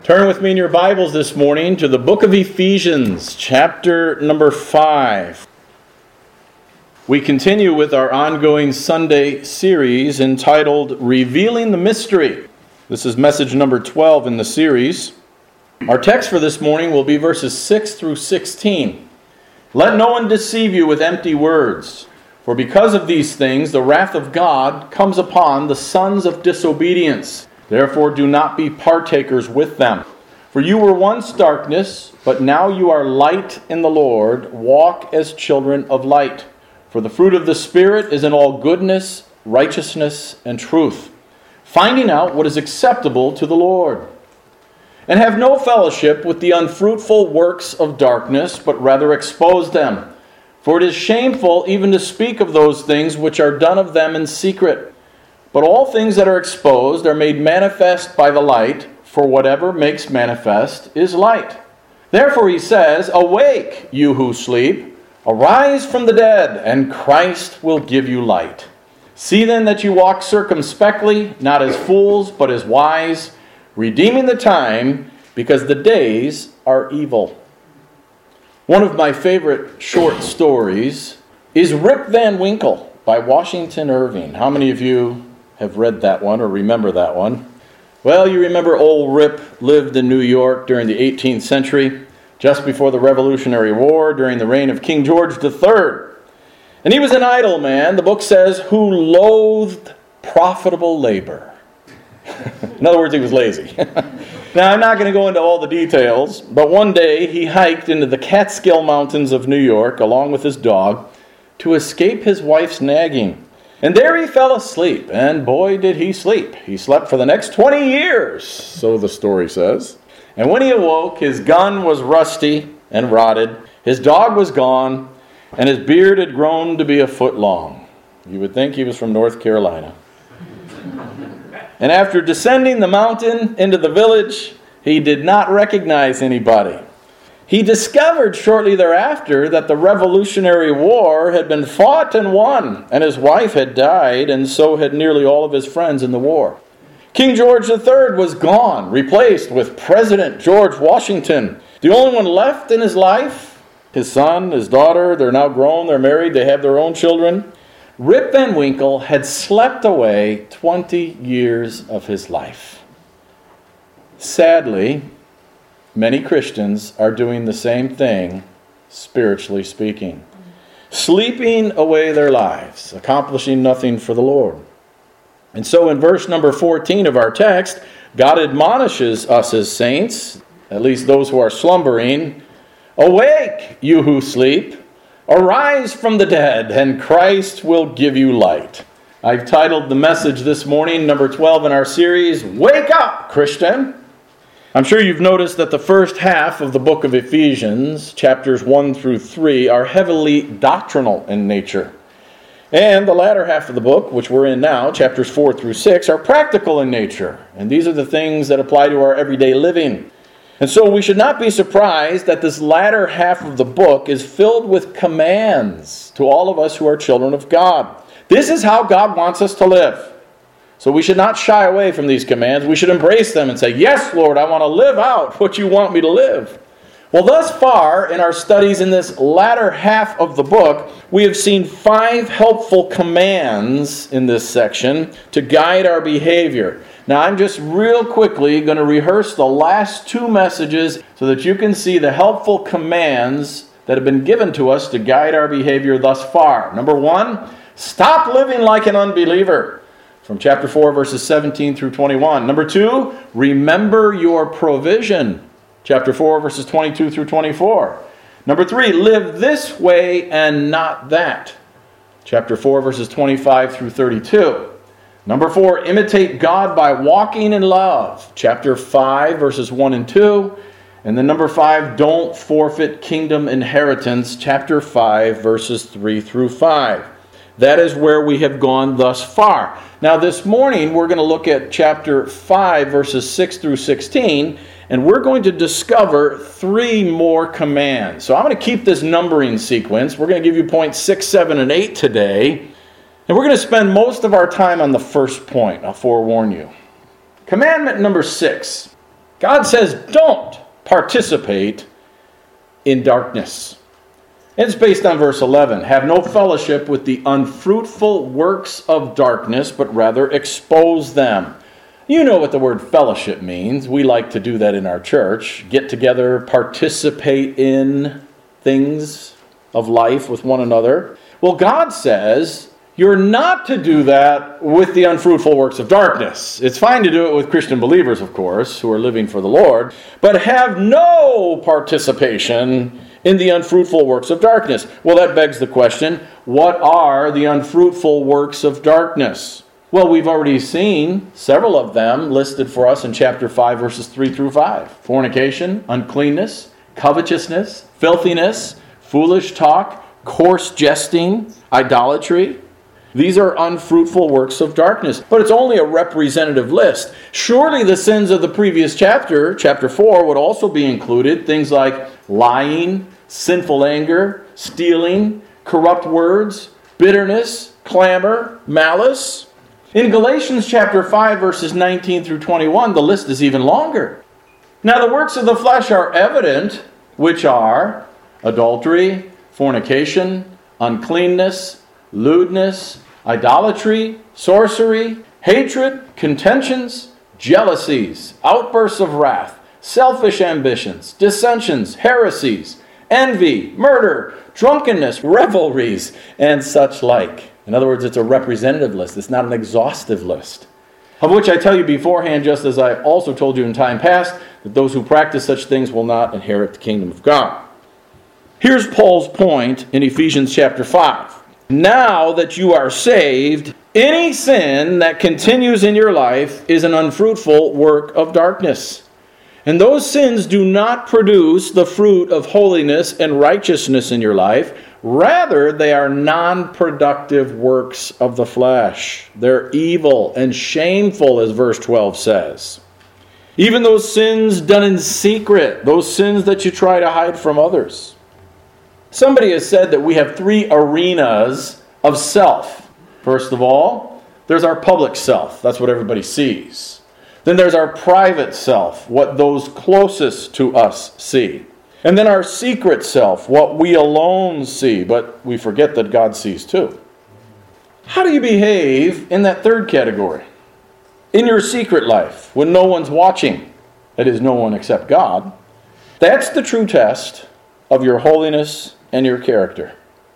Turn with me in your Bibles this morning to the book of Ephesians, chapter number 5. We continue with our ongoing Sunday series entitled Revealing the Mystery. This is message number 12 in the series. Our text for this morning will be verses 6 through 16. Let no one deceive you with empty words, for because of these things the wrath of God comes upon the sons of disobedience. Therefore do not be partakers with them. For you were once darkness, but now you are light in the Lord. Walk as children of light. For the fruit of the Spirit is in all goodness, righteousness, and truth, finding out what is acceptable to the Lord. And have no fellowship with the unfruitful works of darkness, but rather expose them. For it is shameful even to speak of those things which are done of them in secret. But all things that are exposed are made manifest by the light, for whatever makes manifest is light. Therefore he says, Awake, you who sleep, arise from the dead, and Christ will give you light. See then that you walk circumspectly, not as fools, but as wise, redeeming the time, because the days are evil. One of my favorite short stories is Rip Van Winkle by Washington Irving. How many of you have read that one or remember that one? Well, you remember old Rip lived in New York during the 18th century, just before the Revolutionary War, during the reign of King George III. And he was an idle man, the book says, who loathed profitable labor. In other words, he was lazy. Now, I'm not going to go into all the details, but one day he hiked into the Catskill Mountains of New York along with his dog to escape his wife's nagging. And there he fell asleep, and boy did he sleep. He slept for the next 20 years, so the story says. And when he awoke, his gun was rusty and rotted, his dog was gone, and his beard had grown to be a foot long. You would think he was from North Carolina. And after descending the mountain into the village, he did not recognize anybody. He discovered shortly thereafter that the Revolutionary War had been fought and won, and his wife had died, and so had nearly all of his friends in the war. King George III was gone, replaced with President George Washington. The only one left in his life, his son, his daughter, they're now grown, they're married, they have their own children. Rip Van Winkle had slept away 20 years of his life. Sadly, many Christians are doing the same thing, spiritually speaking. Sleeping away their lives, accomplishing nothing for the Lord. And so in verse number 14 of our text, God admonishes us as saints, at least those who are slumbering, Awake, you who sleep, arise from the dead, and Christ will give you light. I've titled the message this morning, number 12 in our series, Wake Up, Christian! I'm sure you've noticed that the first half of the book of Ephesians, chapters 1 through 3, are heavily doctrinal in nature. And the latter half of the book, which we're in now, chapters 4 through 6, are practical in nature. And these are the things that apply to our everyday living. And so we should not be surprised that this latter half of the book is filled with commands to all of us who are children of God. This is how God wants us to live. So we should not shy away from these commands. We should embrace them and say, Yes, Lord, I want to live out what you want me to live. Well, thus far in our studies in this latter half of the book, we have seen 5 helpful commands in this section to guide our behavior. Now, I'm just real quickly going to rehearse the last 2 messages so that you can see the helpful commands that have been given to us to guide our behavior thus far. Number 1, stop living like an unbeliever. From chapter 4, verses 17 through 21. Number 2, remember your provision. Chapter 4, verses 22 through 24. Number 3, live this way and not that. Chapter 4, verses 25 through 32. Number 4, imitate God by walking in love. Chapter 5, verses 1 and 2. And then number 5, don't forfeit kingdom inheritance. Chapter 5, verses 3 through 5. That is where we have gone thus far. Now this morning we're going to look at chapter 5, verses 6 through 16, and we're going to discover 3 more commands. So I'm going to keep this numbering sequence. We're going to give you points 6, 7, and 8 today, and we're going to spend most of our time on the first point. I'll forewarn you. Commandment number 6. God says, don't participate in darkness. It's based on verse 11. Have no fellowship with the unfruitful works of darkness, but rather expose them. You know what the word fellowship means. We like to do that in our church. Get together, participate in things of life with one another. Well, God says you're not to do that with the unfruitful works of darkness. It's fine to do it with Christian believers, of course, who are living for the Lord, but have no participation in the unfruitful works of darkness. Well, that begs the question, what are the unfruitful works of darkness? Well, we've already seen several of them listed for us in chapter 5, verses 3 through 5. Fornication, uncleanness, covetousness, filthiness, foolish talk, coarse jesting, idolatry. These are unfruitful works of darkness. But it's only a representative list. Surely the sins of the previous chapter, chapter 4, would also be included. Things like lying, sinful anger, stealing, corrupt words, bitterness, clamor, malice. In Galatians chapter 5, verses 19 through 21, the list is even longer. Now the works of the flesh are evident, which are adultery, fornication, uncleanness, lewdness, idolatry, sorcery, hatred, contentions, jealousies, outbursts of wrath, selfish ambitions, dissensions, heresies, envy, murder, drunkenness, revelries, and such like. In other words, it's a representative list. It's not an exhaustive list. Of which I tell you beforehand, just as I also told you in time past, that those who practice such things will not inherit the kingdom of God. Here's Paul's point in Ephesians chapter 5. Now that you are saved, any sin that continues in your life is an unfruitful work of darkness. And those sins do not produce the fruit of holiness and righteousness in your life. Rather, they are non-productive works of the flesh. They're evil and shameful, as verse 12 says. Even those sins done in secret, those sins that you try to hide from others. Somebody has said that we have three arenas of self. First of all, there's our public self. That's what everybody sees. Then there's our private self, what those closest to us see. And then our secret self, what we alone see, but we forget that God sees too. How do you behave in that third category? In your secret life, when no one's watching, that is, no one except God, that's the true test of your holiness and your character.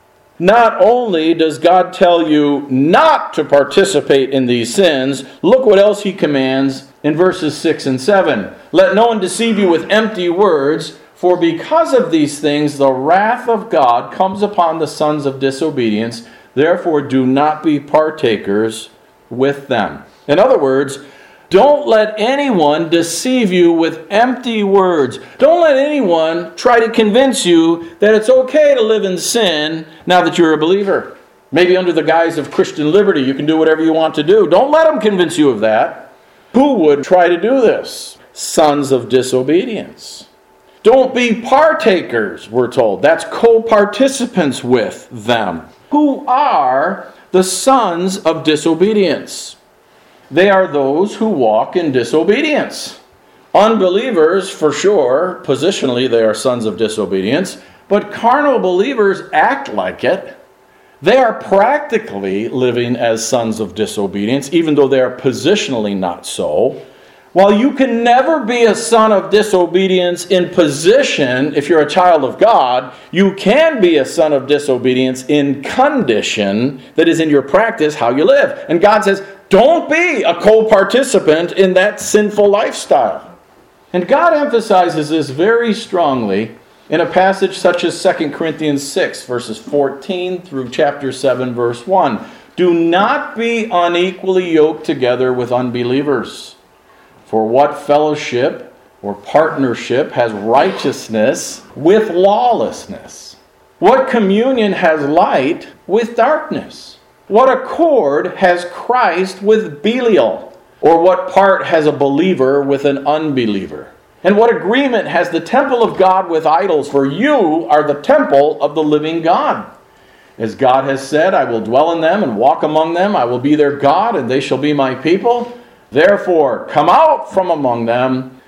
Not only does God tell you not to participate in these sins, look what else he commands in verses 6 and 7. Let no one deceive you with empty words, for because of these things the wrath of God comes upon the sons of disobedience. Therefore do not be partakers with them. In other words, don't let anyone deceive you with empty words. Don't let anyone try to convince you that it's okay to live in sin now that you're a believer. Maybe under the guise of Christian liberty, you can do whatever you want to do. Don't let them convince you of that. Who would try to do this? Sons of disobedience. Don't be partakers, we're told. That's co-participants with them. Who are the sons of disobedience? They are those who walk in disobedience. Unbelievers, for sure, positionally they are sons of disobedience, but carnal believers act like it. They are practically living as sons of disobedience, even though they are positionally not so. While you can never be a son of disobedience in position if you're a child of God, you can be a son of disobedience in condition, that is in your practice, how you live. And God says, don't be a co-participant in that sinful lifestyle. And God emphasizes this very strongly in a passage such as 2 Corinthians 6, verses 14 through chapter 7, verse 1. Do not be unequally yoked together with unbelievers. For what fellowship or partnership has righteousness with lawlessness? What communion has light with darkness? What accord has Christ with Belial? Or what part has a believer with an unbeliever? And what agreement has the temple of God with idols? For you are the temple of the living God. As God has said, I will dwell in them and walk among them. I will be their God, and they shall be my people. Therefore, come out from among them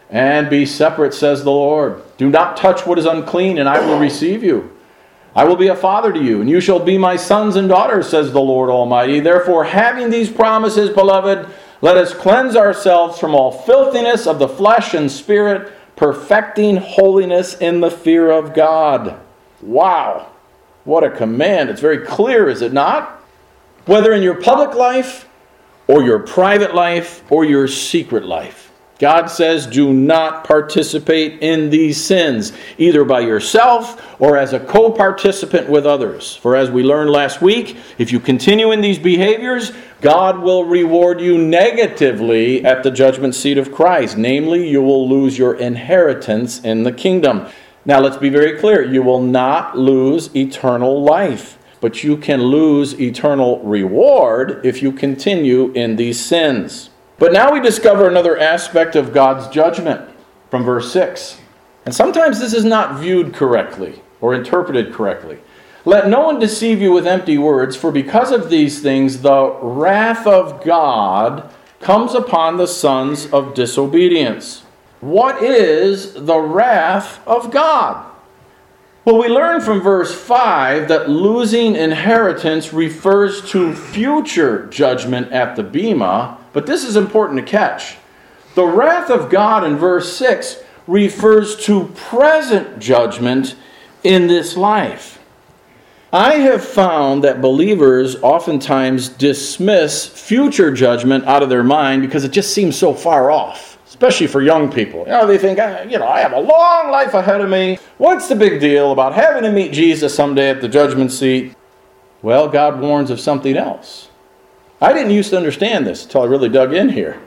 and be separate, says the Lord. Do not touch what is unclean, and I will receive you. I will be a father to you, and you shall be my sons and daughters, says the Lord Almighty. Therefore, having these promises, beloved, let us cleanse ourselves from all filthiness of the flesh and spirit, perfecting holiness in the fear of God. Wow, what a command. It's very clear, is it not? Whether in your public life, or your private life, or your secret life, God says, do not participate in these sins, either by yourself or as a co-participant with others. For as we learned last week, if you continue in these behaviors, God will reward you negatively at the judgment seat of Christ. Namely, you will lose your inheritance in the kingdom. Now let's be very clear. You will not lose eternal life, but you can lose eternal reward if you continue in these sins. But now we discover another aspect of God's judgment from verse 6. And sometimes this is not viewed correctly or interpreted correctly. Let no one deceive you with empty words, for because of these things the wrath of God comes upon the sons of disobedience. What is the wrath of God? Well, we learn from verse 5 that losing inheritance refers to future judgment at the Bema, but this is important to catch. The wrath of God in verse 6 refers to present judgment in this life. I have found that believers oftentimes dismiss future judgment out of their mind because it just seems so far off, especially for young people. They think, I have a long life ahead of me. What's the big deal about having to meet Jesus someday at the judgment seat? Well, God warns of something else. I didn't used to understand this until I really dug in here.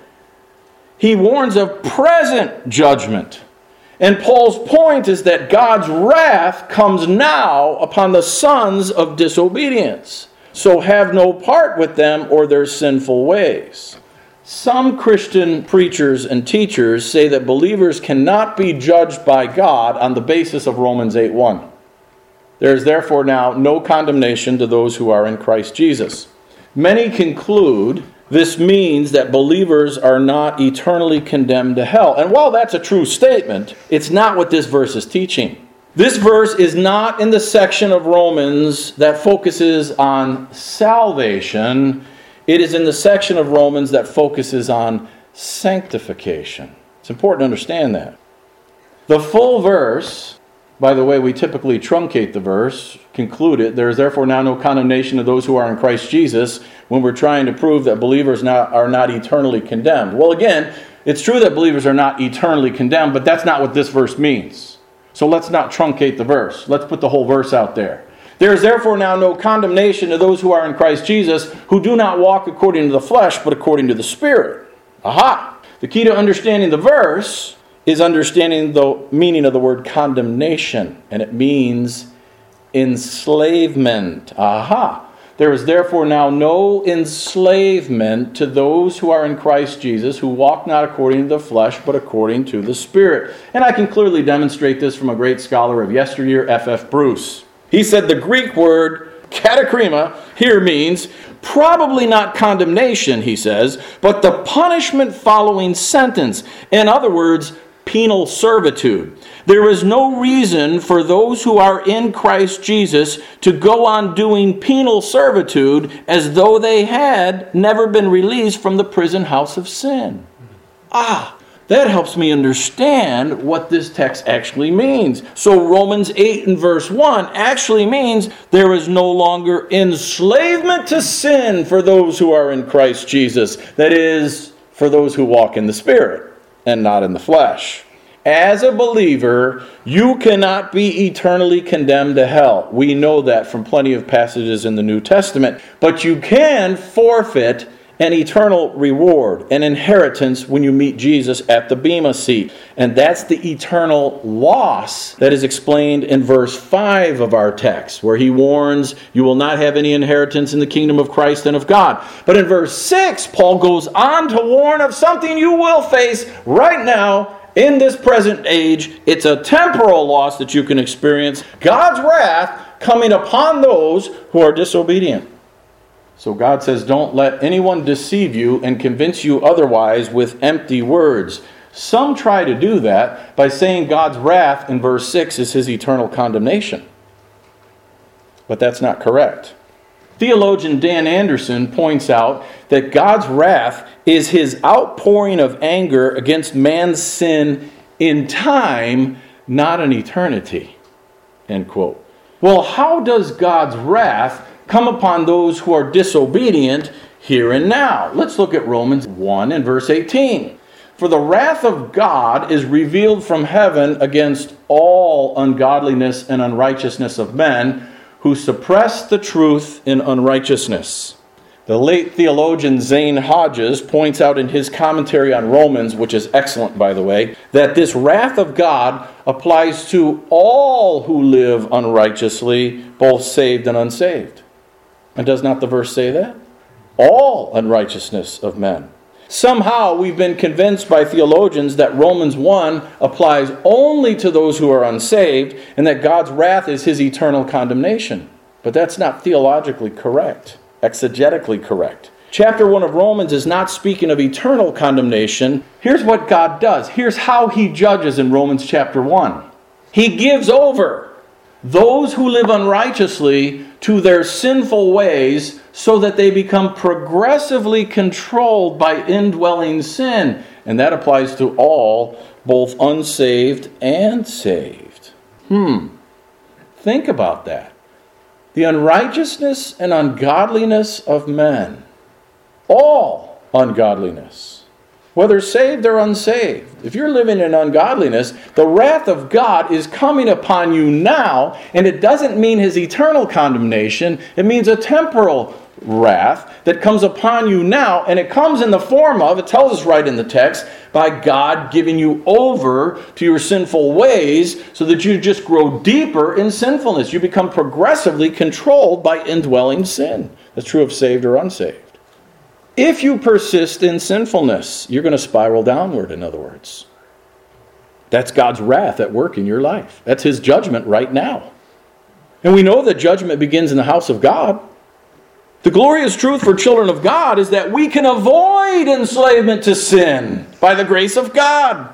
He warns of present judgment. And Paul's point is that God's wrath comes now upon the sons of disobedience. So have no part with them or their sinful ways. Some Christian preachers and teachers say that believers cannot be judged by God on the basis of Romans 8:1. There is therefore now no condemnation to those who are in Christ Jesus. Many conclude this means that believers are not eternally condemned to hell. And while that's a true statement, it's not what this verse is teaching. This verse is not in the section of Romans that focuses on salvation. It is in the section of Romans that focuses on sanctification. It's important to understand that. The full verse, by the way, we typically truncate the verse, conclude it. There is therefore now no condemnation of those who are in Christ Jesus, when we're trying to prove that believers are not eternally condemned. Well, again, it's true that believers are not eternally condemned, but that's not what this verse means. So let's not truncate the verse. Let's put the whole verse out there. There is therefore now no condemnation to those who are in Christ Jesus, who do not walk according to the flesh, but according to the Spirit. Aha! The key to understanding the verse is understanding the meaning of the word condemnation, and it means enslavement. Aha! There is therefore now no enslavement to those who are in Christ Jesus, who walk not according to the flesh, but according to the Spirit. And I can clearly demonstrate this from a great scholar of yesteryear, F.F. Bruce. He said the Greek word katakrima here means probably not condemnation, he says, but the punishment following sentence. In other words, penal servitude. There is no reason for those who are in Christ Jesus to go on doing penal servitude as though they had never been released from the prison house of sin. That helps me understand what this text actually means. So Romans 8 and verse 1 actually means there is no longer enslavement to sin for those who are in Christ Jesus. That is, for those who walk in the Spirit and not in the flesh. As a believer, you cannot be eternally condemned to hell. We know that from plenty of passages in the New Testament. But you can forfeit an eternal reward, an inheritance when you meet Jesus at the Bema seat. And that's the eternal loss that is explained in verse 5 of our text, where he warns you will not have any inheritance in the kingdom of Christ and of God. But in verse 6, Paul goes on to warn of something you will face right now in this present age. It's a temporal loss that you can experience. God's wrath coming upon those who are disobedient. So God says, don't let anyone deceive you and convince you otherwise with empty words. Some try to do that by saying God's wrath in verse 6 is his eternal condemnation. But that's not correct. Theologian Dan Anderson points out that God's wrath is his outpouring of anger against man's sin in time, not in eternity. End quote. Well, how does God's wrath come upon those who are disobedient here and now? Let's look at Romans 1 and verse 18. For the wrath of God is revealed from heaven against all ungodliness and unrighteousness of men who suppress the truth in unrighteousness. The late theologian Zane Hodges points out in his commentary on Romans, which is excellent by the way, that this wrath of God applies to all who live unrighteously, both saved and unsaved. And does not the verse say that? All unrighteousness of men. Somehow we've been convinced by theologians that Romans 1 applies only to those who are unsaved and that God's wrath is his eternal condemnation. But that's not theologically correct, exegetically correct. Chapter 1 of Romans is not speaking of eternal condemnation. Here's what God does. Here's how he judges in Romans chapter 1. He gives over those who live unrighteously to their sinful ways so that they become progressively controlled by indwelling sin. And that applies to all, both unsaved and saved. Think about that. The unrighteousness and ungodliness of men. All ungodliness. Whether saved or unsaved. If you're living in ungodliness, the wrath of God is coming upon you now, and it doesn't mean his eternal condemnation. It means a temporal wrath that comes upon you now, and it comes in the form of, it tells us right in the text, by God giving you over to your sinful ways so that you just grow deeper in sinfulness. You become progressively controlled by indwelling sin. That's true of saved or unsaved. If you persist in sinfulness, you're going to spiral downward, in other words. That's God's wrath at work in your life. That's his judgment right now. And we know that judgment begins in the house of God. The glorious truth for children of God is that we can avoid enslavement to sin by the grace of God.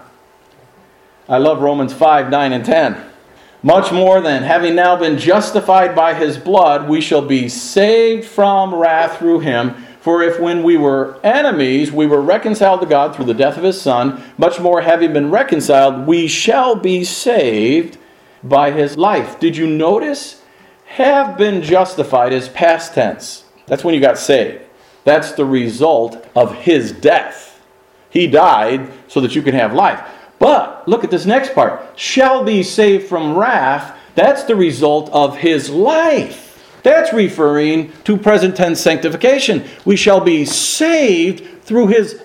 I love Romans 5, 9, and 10. Much more than having now been justified by his blood, we shall be saved from wrath through him. For if when we were enemies, we were reconciled to God through the death of his Son, much more having been reconciled, we shall be saved by his life. Did you notice? Have been justified is past tense. That's when you got saved. That's the result of his death. He died so that you can have life. But look at this next part. Shall be saved from wrath. That's the result of his life. That's referring to present tense sanctification. We shall be saved through his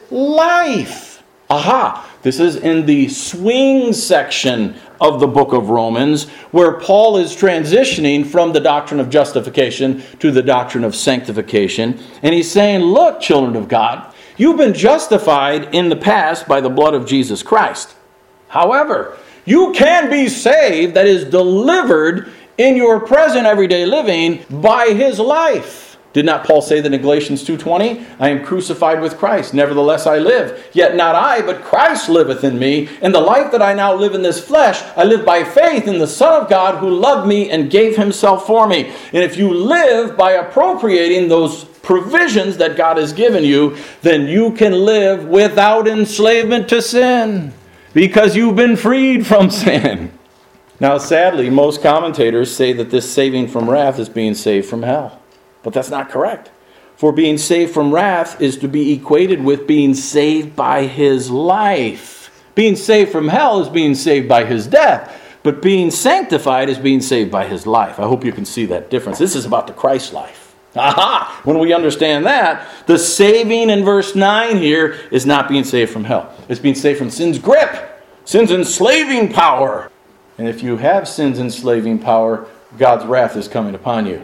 life. Aha! This is in the swing section of the book of Romans, where Paul is transitioning from the doctrine of justification to the doctrine of sanctification. And he's saying, look, children of God, you've been justified in the past by the blood of Jesus Christ. However, you can be saved, that is delivered in your present everyday living by his life. Did not Paul say that in Galatians 2:20? I am crucified with Christ, nevertheless I live. Yet not I, but Christ liveth in me. And the life that I now live in this flesh, I live by faith in the Son of God who loved me and gave himself for me. And if you live by appropriating those provisions that God has given you, then you can live without enslavement to sin, because you've been freed from sin. Now, sadly, most commentators say that this saving from wrath is being saved from hell. But that's not correct. For being saved from wrath is to be equated with being saved by his life. Being saved from hell is being saved by his death. But being sanctified is being saved by his life. I hope you can see that difference. This is about the Christ life. Aha! When we understand that, the saving in verse 9 here is not being saved from hell. It's being saved from sin's grip, sin's enslaving power. And if you have sin's enslaving power, God's wrath is coming upon you.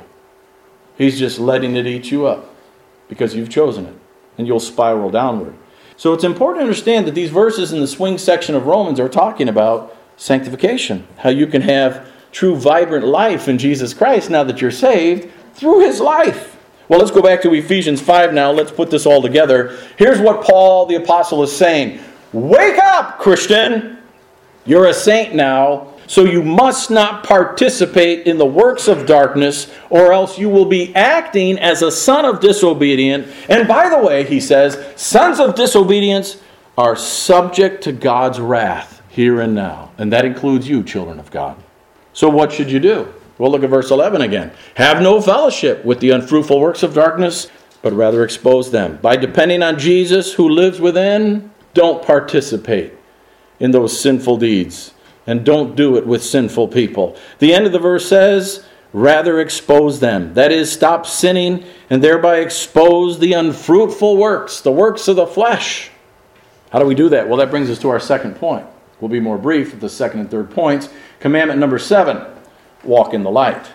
He's just letting it eat you up because you've chosen it, and you'll spiral downward. So it's important to understand that these verses in the swing section of Romans are talking about sanctification, how you can have true vibrant life in Jesus Christ now that you're saved through his life. Well, let's go back to Ephesians 5 now. Let's put this all together. Here's what Paul the Apostle is saying. Wake up, Christian! You're a saint now, so you must not participate in the works of darkness, or else you will be acting as a son of disobedience. And by the way, he says, sons of disobedience are subject to God's wrath here and now. And that includes you, children of God. So what should you do? Well, look at verse 11 again. Have no fellowship with the unfruitful works of darkness, but rather expose them. By depending on Jesus who lives within, don't participate in those sinful deeds. And don't do it with sinful people. The end of the verse says, rather expose them. That is, stop sinning and thereby expose the unfruitful works, the works of the flesh. How do we do that? Well, that brings us to our second point. We'll be more brief with the second and third points. Commandment number 7, walk in the light.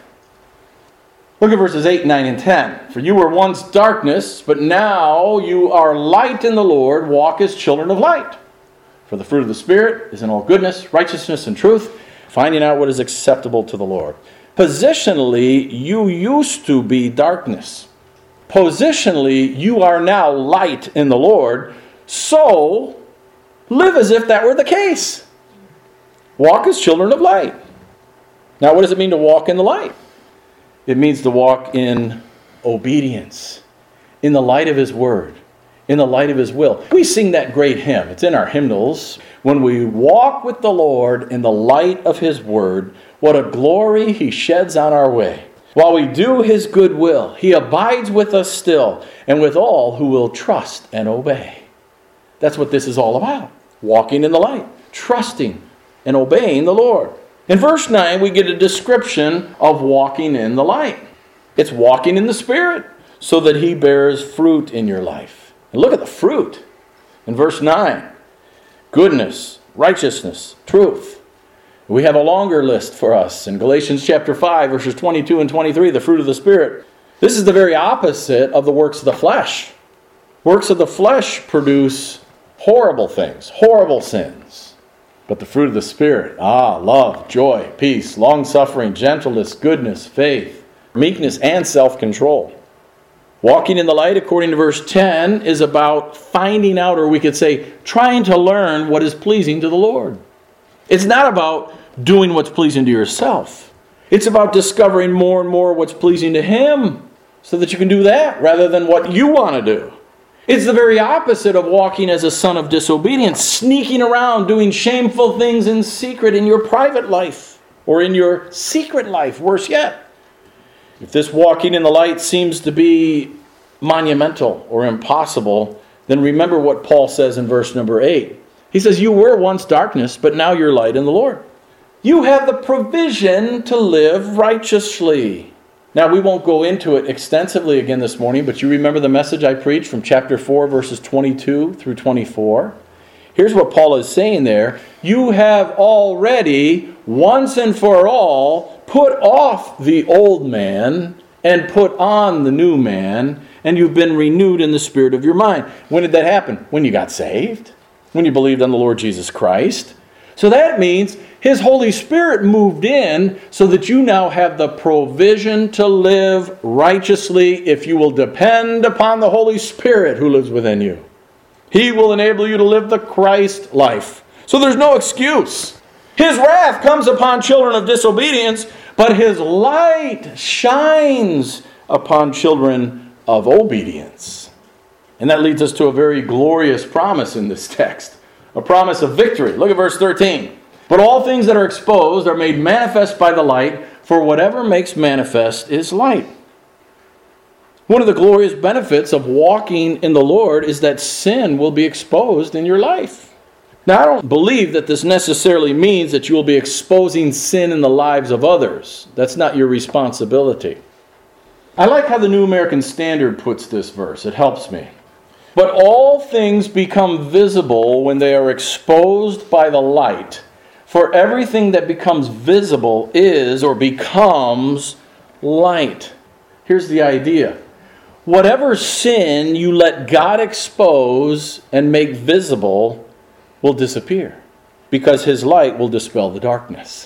Look at verses 8, 9, and 10. For you were once darkness, but now you are light in the Lord. Walk as children of light. For the fruit of the Spirit is in all goodness, righteousness, and truth, finding out what is acceptable to the Lord. Positionally, you used to be darkness. Positionally, you are now light in the Lord. So, live as if that were the case. Walk as children of light. Now, what does it mean to walk in the light? It means to walk in obedience, in the light of His Word, in the light of His will. We sing that great hymn. It's in our hymnals. When we walk with the Lord in the light of His Word, what a glory He sheds on our way. While we do His good will, He abides with us still, and with all who will trust and obey. That's what this is all about. Walking in the light, trusting and obeying the Lord. In verse 9, we get a description of walking in the light. It's walking in the Spirit so that He bears fruit in your life. And look at the fruit. In verse 9, goodness, righteousness, truth. We have a longer list for us in Galatians chapter 5, verses 22 and 23, the fruit of the Spirit. This is the very opposite of the works of the flesh. Works of the flesh produce horrible things, horrible sins. But the fruit of the Spirit, love, joy, peace, long-suffering, gentleness, goodness, faith, meekness, and self-control. Walking in the light, according to verse 10, is about finding out, or we could say, trying to learn what is pleasing to the Lord. It's not about doing what's pleasing to yourself. It's about discovering more and more what's pleasing to Him, so that you can do that rather than what you want to do. It's the very opposite of walking as a son of disobedience, sneaking around doing shameful things in secret in your private life or in your secret life, worse yet. If this walking in the light seems to be monumental or impossible, then remember what Paul says in verse number 8. He says, you were once darkness, but now you're light in the Lord. You have the provision to live righteously. Now, we won't go into it extensively again this morning, but you remember the message I preached from chapter 4, verses 22 through 24. Here's what Paul is saying there. You have already, once and for all, put off the old man and put on the new man, and you've been renewed in the spirit of your mind. When did that happen? When you got saved. When you believed on the Lord Jesus Christ. So that means His Holy Spirit moved in so that you now have the provision to live righteously if you will depend upon the Holy Spirit who lives within you. He will enable you to live the Christ life. So there's no excuse. His wrath comes upon children of disobedience, but His light shines upon children of obedience. And that leads us to a very glorious promise in this text. A promise of victory. Look at verse 13. But all things that are exposed are made manifest by the light, for whatever makes manifest is light. One of the glorious benefits of walking in the Lord is that sin will be exposed in your life. Now, I don't believe that this necessarily means that you will be exposing sin in the lives of others. That's not your responsibility. I like how the New American Standard puts this verse. It helps me. But all things become visible when they are exposed by the light. For everything that becomes visible is or becomes light. Here's the idea. Whatever sin you let God expose and make visible will disappear, because His light will dispel the darkness.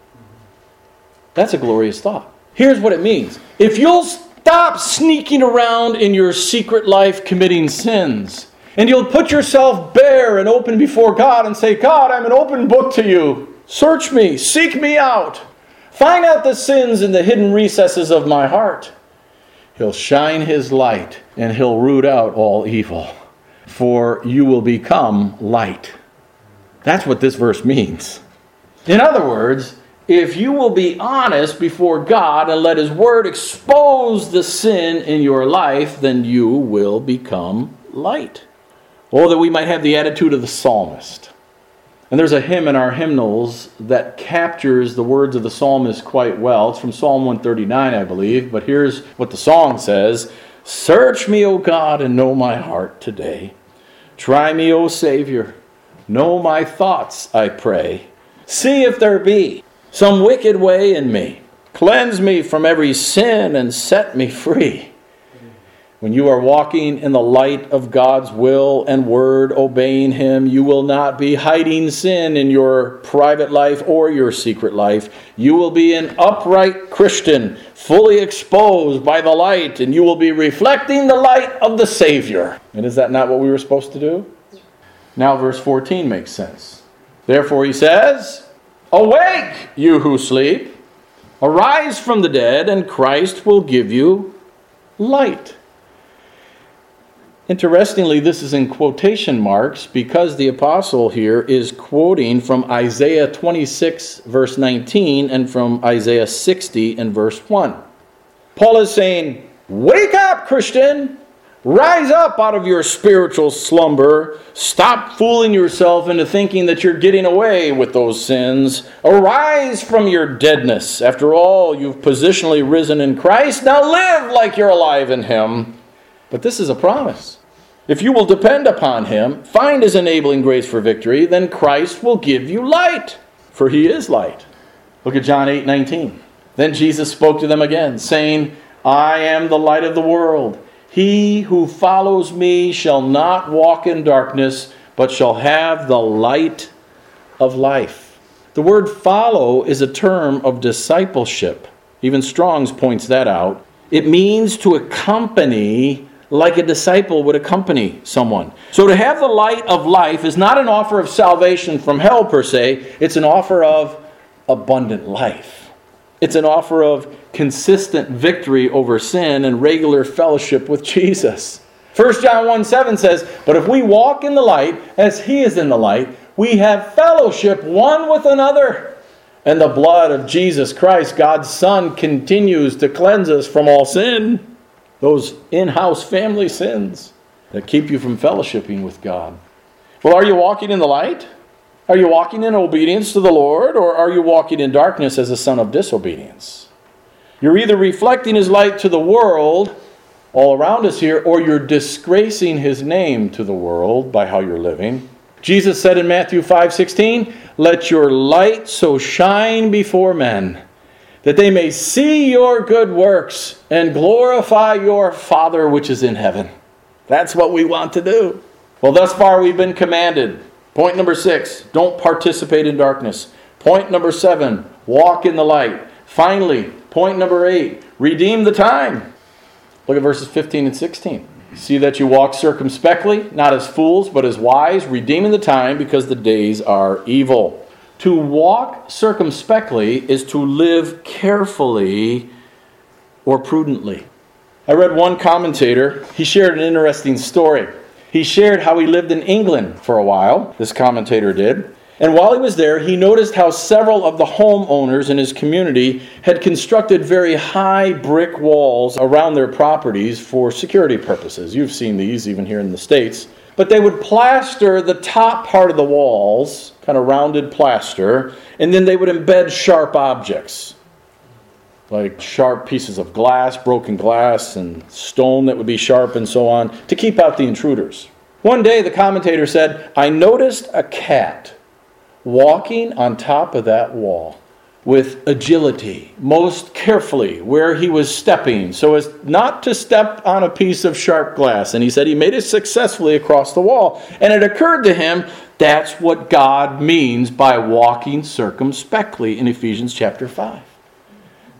That's a glorious thought. Here's what it means. If you'll stop sneaking around in your secret life committing sins, And you'll put yourself bare and open before God and say, God, I'm an open book to you. Search me, seek me out. Find out the sins in the hidden recesses of my heart. He'll shine his light and he'll root out all evil. For you will become light. That's what this verse means. In other words, if you will be honest before God and let his word expose the sin in your life, then you will become light. Oh, that we might have the attitude of the psalmist. And there's a hymn in our hymnals that captures the words of the psalmist quite well. It's from Psalm 139, I believe. But here's what the song says. Search me, O God, and know my heart today. Try me, O Savior. Know my thoughts, I pray. See if there be some wicked way in me. Cleanse me from every sin and set me free. When you are walking in the light of God's will and word, obeying him, you will not be hiding sin in your private life or your secret life. You will be an upright Christian, fully exposed by the light, and you will be reflecting the light of the Savior. And is that not what we were supposed to do? Now verse 14 makes sense. Therefore he says, awake, you who sleep. Arise from the dead, and Christ will give you light. Interestingly, this is in quotation marks because the apostle here is quoting from Isaiah 26, verse 19, and from Isaiah 60 and verse 1. Paul is saying, wake up, Christian! Rise up out of your spiritual slumber. Stop fooling yourself into thinking that you're getting away with those sins. Arise from your deadness. After all, you've positionally risen in Christ. Now live like you're alive in him. But this is a promise. If you will depend upon him, find his enabling grace for victory, then Christ will give you light, for he is light. Look at John 8:19. Then Jesus spoke to them again, saying, I am the light of the world. He who follows me shall not walk in darkness, but shall have the light of life. The word follow is a term of discipleship. Even Strong's points that out. It means to accompany like a disciple would accompany someone. So to have the light of life is not an offer of salvation from hell per se. It's an offer of abundant life. It's an offer of consistent victory over sin and regular fellowship with Jesus. 1 John 1:7 says, but if we walk in the light as he is in the light, we have fellowship one with another. And the blood of Jesus Christ, God's Son, continues to cleanse us from all sin. Those in-house family sins that keep you from fellowshipping with God. Well, are you walking in the light? Are you walking in obedience to the Lord? Or are you walking in darkness as a son of disobedience? You're either reflecting his light to the world all around us here, or you're disgracing his name to the world by how you're living. Jesus said in Matthew 5:16, let your light so shine before men, that they may see your good works and glorify your Father which is in heaven. That's what we want to do. Well, thus far we've been commanded. Point number 6, don't participate in darkness. Point number 7, walk in the light. Finally, point number 8, redeem the time. Look at verses 15 and 16. See that you walk circumspectly, not as fools, but as wise, redeeming the time because the days are evil. To walk circumspectly is to live carefully or prudently. I read one commentator. He shared an interesting story. He shared how he lived in England for a while, this commentator did. And while he was there, he noticed how several of the homeowners in his community had constructed very high brick walls around their properties for security purposes. You've seen these even here in the States. But they would plaster the top part of the walls, kind of rounded plaster, and then they would embed sharp objects, like sharp pieces of glass, broken glass, and stone that would be sharp and so on, to keep out the intruders. One day, the commentator said, I noticed a cat walking on top of that wall with agility, most carefully where he was stepping, so as not to step on a piece of sharp glass. And he said he made it successfully across the wall. And it occurred to him, that's what God means by walking circumspectly in Ephesians chapter 5.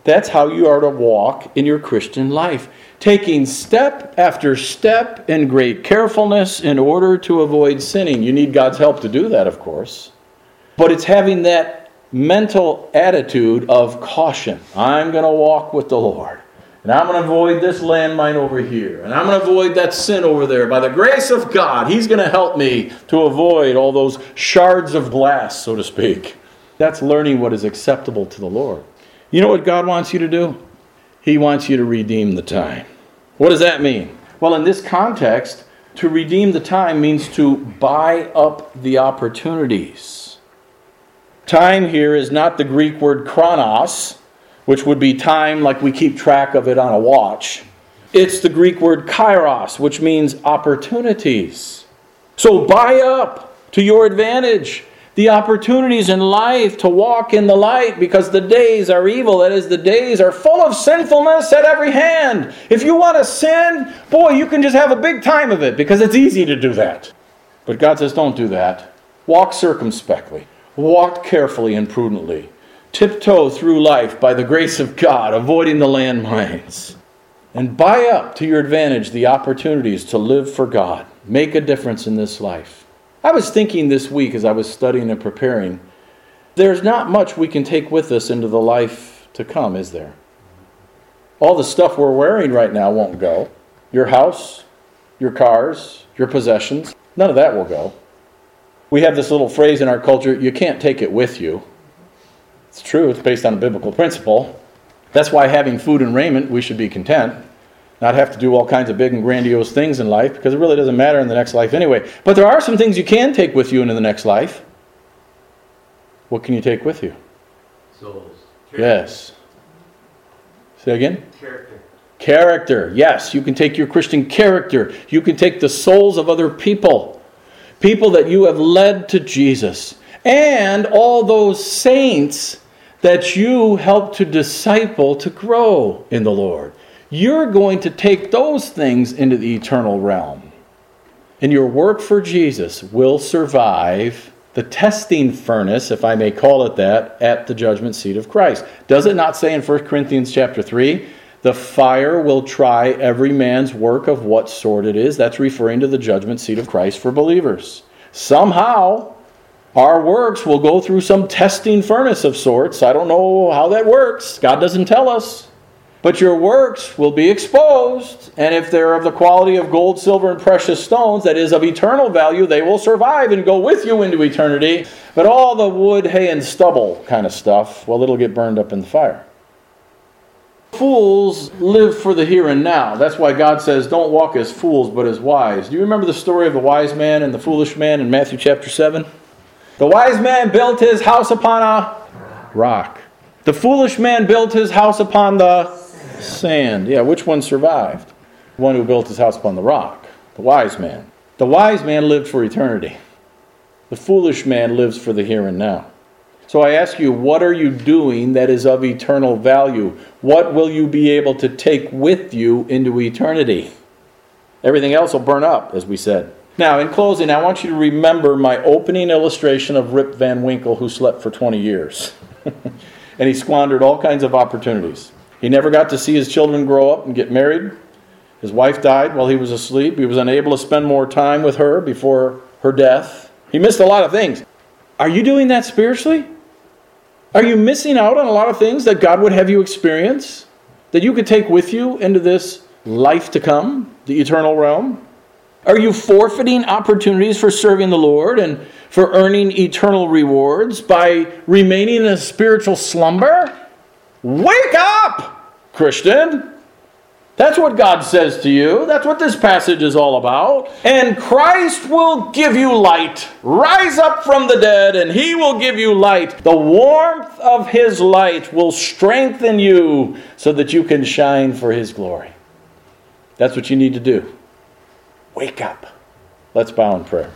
That's how you are to walk in your Christian life, taking step after step in great carefulness in order to avoid sinning. You need God's help to do that, of course. But it's having that mental attitude of caution. I'm going to walk with the Lord. And I'm going to avoid this landmine over here. And I'm going to avoid that sin over there. By the grace of God, He's going to help me to avoid all those shards of glass, so to speak. That's learning what is acceptable to the Lord. You know what God wants you to do? He wants you to redeem the time. What does that mean? Well, in this context, to redeem the time means to buy up the opportunities. Time here is not the Greek word chronos, which would be time like we keep track of it on a watch. It's the Greek word kairos, which means opportunities. So buy up to your advantage the opportunities in life to walk in the light, because the days are evil. That is, the days are full of sinfulness at every hand. If you want to sin, boy, you can just have a big time of it, because it's easy to do that. But God says, don't do that. Walk circumspectly. Walk carefully and prudently. Tiptoe through life by the grace of God, avoiding the landmines. And buy up to your advantage the opportunities to live for God. Make a difference in this life. I was thinking this week as I was studying and preparing, there's not much we can take with us into the life to come, is there? All the stuff we're wearing right now won't go. Your house, your cars, your possessions, none of that will go. We have this little phrase in our culture, you can't take it with you. It's true, it's based on a biblical principle. That's why having food and raiment, we should be content. Not have to do all kinds of big and grandiose things in life, because it really doesn't matter in the next life anyway. But there are some things you can take with you into the next life. What can you take with you? Souls. Yes. Say again? Character. Character. Yes, you can take your Christian character. You can take the souls of other people. People that you have led to Jesus. And all those saints that you help to disciple to grow in the Lord. You're going to take those things into the eternal realm. And your work for Jesus will survive the testing furnace, if I may call it that, at the judgment seat of Christ. Does it not say in 1 Corinthians chapter 3, the fire will try every man's work of what sort it is? That's referring to the judgment seat of Christ for believers. Somehow, our works will go through some testing furnace of sorts. I don't know how that works. God doesn't tell us. But your works will be exposed, and if they're of the quality of gold, silver, and precious stones, that is of eternal value, they will survive and go with you into eternity. But all the wood, hay, and stubble kind of stuff, well, it'll get burned up in the fire. Fools live for the here and now. That's why God says, don't walk as fools, but as wise. Do you remember the story of the wise man and the foolish man in Matthew chapter 7? The wise man built his house upon a rock. The foolish man built his house upon the sand. Yeah, which one survived? The one who built his house upon the rock. The wise man. The wise man lived for eternity. The foolish man lives for the here and now. So I ask you, what are you doing that is of eternal value? What will you be able to take with you into eternity? Everything else will burn up, as we said. Now, in closing, I want you to remember my opening illustration of Rip Van Winkle, who slept for 20 years. And he squandered all kinds of opportunities. He never got to see his children grow up and get married. His wife died while he was asleep. He was unable to spend more time with her before her death. He missed a lot of things. Are you doing that spiritually? Are you missing out on a lot of things that God would have you experience? That you could take with you into this life to come, the eternal realm? Are you forfeiting opportunities for serving the Lord and for earning eternal rewards by remaining in a spiritual slumber? Wake up, Christian! That's what God says to you. That's what this passage is all about. And Christ will give you light. Rise up from the dead, and He will give you light. The warmth of His light will strengthen you so that you can shine for His glory. That's what you need to do. Wake up. Let's bow in prayer.